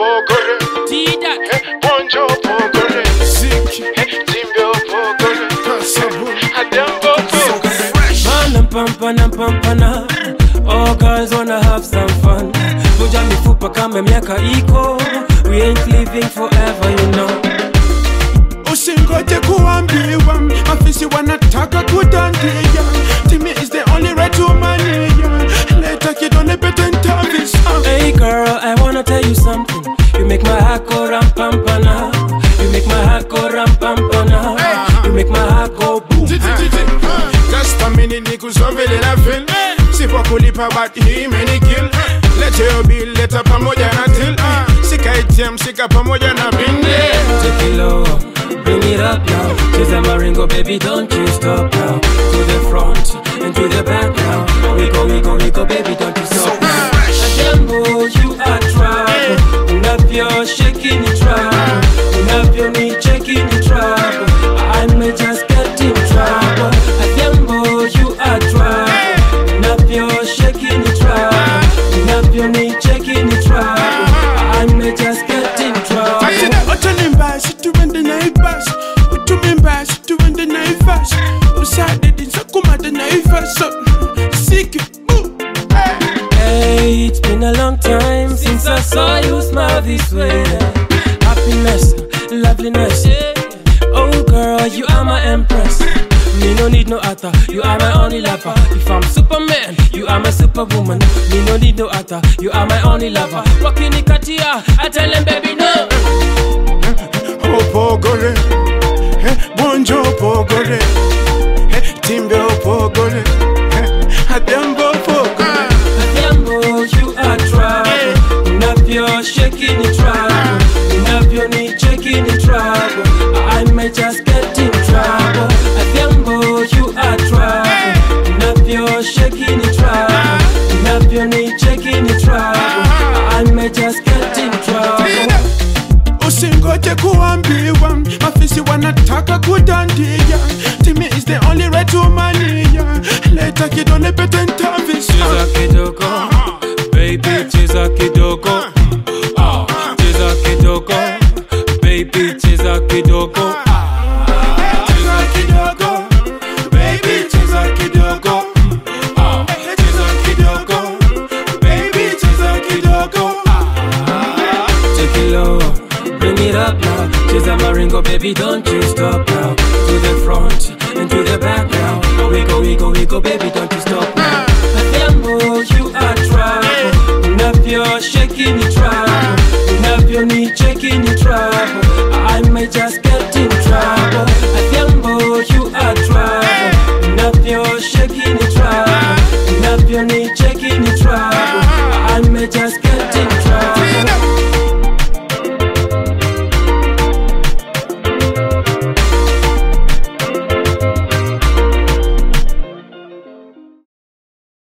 pogore. Bonjo pogore. Sick. Timbo pogore. Adambo pogore. Pampana. All girls wanna have some fun. Kuja mifupa kama miaka iko. We ain't living forever, you know. Usingoje kuambiwa, mafisi wanataka kudandia. Timmy is the only right woman here. Later kidone better interviews. Hey girl, I wanna tell you something. You make my heart go ram-pam-pana. You make my heart go ram-pam-pana. You make my heart go boom. Just a minute nikusovele na feel. Sipo kulipa but hii meni kill. Lete yo bill, leta pamoja na till. Sika ATM, sika pamoja na binde. Take it low, bring it up now. Cheza maringo, baby, don't you stop now. To the front and to the back now. We go, baby, don't you stop now. Jambo, you are trouble. Unavyo shaking it trouble. Unavyo me checking it trouble. I may just get in trouble. Jambo, you are trouble. Unavyo shaking it trouble. Unavyo me checking it trouble. I may just get in trouble. Otanimba, situende naivas. Utumimba, situende naivas. Usade din sakuma de naivas. Sick. Hey, it's been a long time since I saw you smile this way. Happiness, loveliness. Oh girl, you are my empress. Me no need no other, you are my only lover. If I'm Superman, you are my superwoman. Me no need no other, you are my only lover. Wakini katia, I tell him baby no. Oh pogore, bonjo pogore, timbo pogore, adambo pogore. Adambo, you are trouble. Unavyo shaking it trouble. Unavyo ni checking it trouble. I may just get in trouble. Adambo, you are trouble. Unavyo shaking it trouble. Unavyo ni checking it trouble. I may just get in trouble. Usingoje kuambiwa, mafisi wanataka kudandia. Timmy is the only right woman here. Later kidone better interviews. Cheza kidogo, baby, cheza kidogo. Cheza kidogo, baby, cheza kidogo. Cheza kidogo, baby, cheza kidogo. Cheza kidogo, baby, cheza kidogo. Take it low, bring it up now. Cheza maringo, baby, don't you stop now. To the front and to the back now. We go, baby, don't you stop now. Adambo, you are trouble. Unavyo shaking it trouble. Unavyo ni checking it trouble. I may just get in trouble. Adambo, you are trouble. Unavyo shaking it trouble. Unavyo ni checking it trouble. I may just